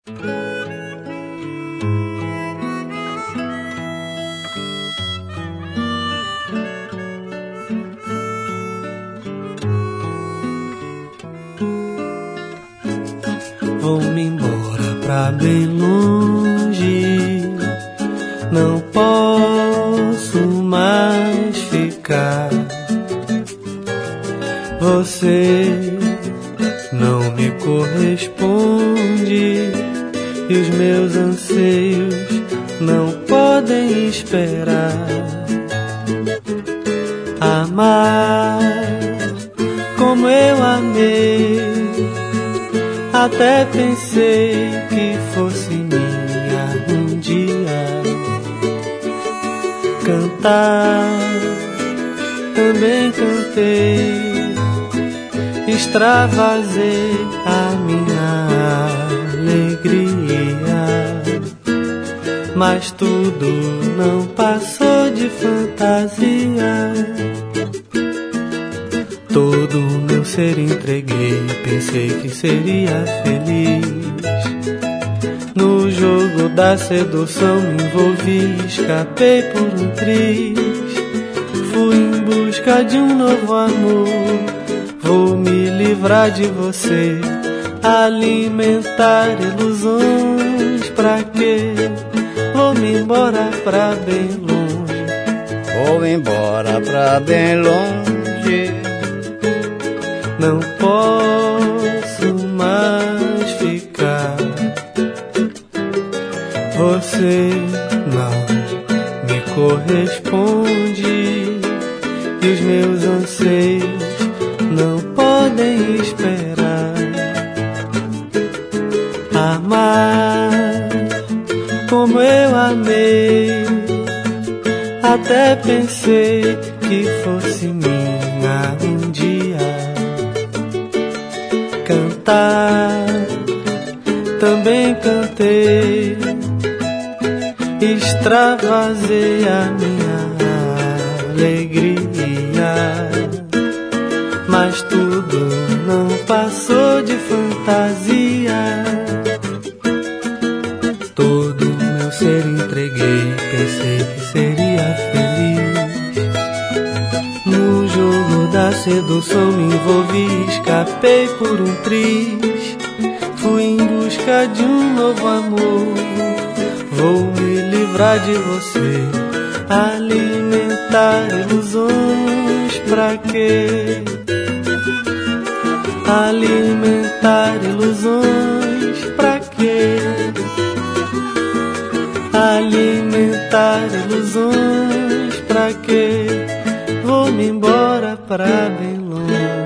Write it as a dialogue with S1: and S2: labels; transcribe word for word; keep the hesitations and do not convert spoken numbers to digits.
S1: Vou-me embora pra bem longe, não posso mais ficar. Você não me corresponde e os meus anseios não podem esperar. Amar como eu amei, até pensei que fosse minha um dia. Cantar, também cantei, extravasei a minha alegria, mas tudo não passou de fantasia. Todo o meu ser entreguei, pensei que seria feliz. No jogo da sedução me envolvi, escapei por um triz. Fui em busca de um novo amor, vou me livrar de você. Alimentar ilusões, pra quê? Vou-me embora pra bem longe.
S2: Vou embora pra bem longe.
S1: Não posso mais ficar. Você não me corresponde e os meus anseios não podem esperar. Amar como eu amei, até pensei que fosse minha um dia. Cantar, também cantei, extravasei a minha alegria, mas tudo não passou de fantasia. Todo o meu ser entreguei, pensei que seria feliz. No jogo da sedução me envolvi, escapei por um triz. Fui em busca de um novo amor, vou me livrar de você. Alimentar ilusões, pra quê? Alimentar ilusões, pra quê? Alimentar ilusões, pra quê? Vou-me embora pra bem longe.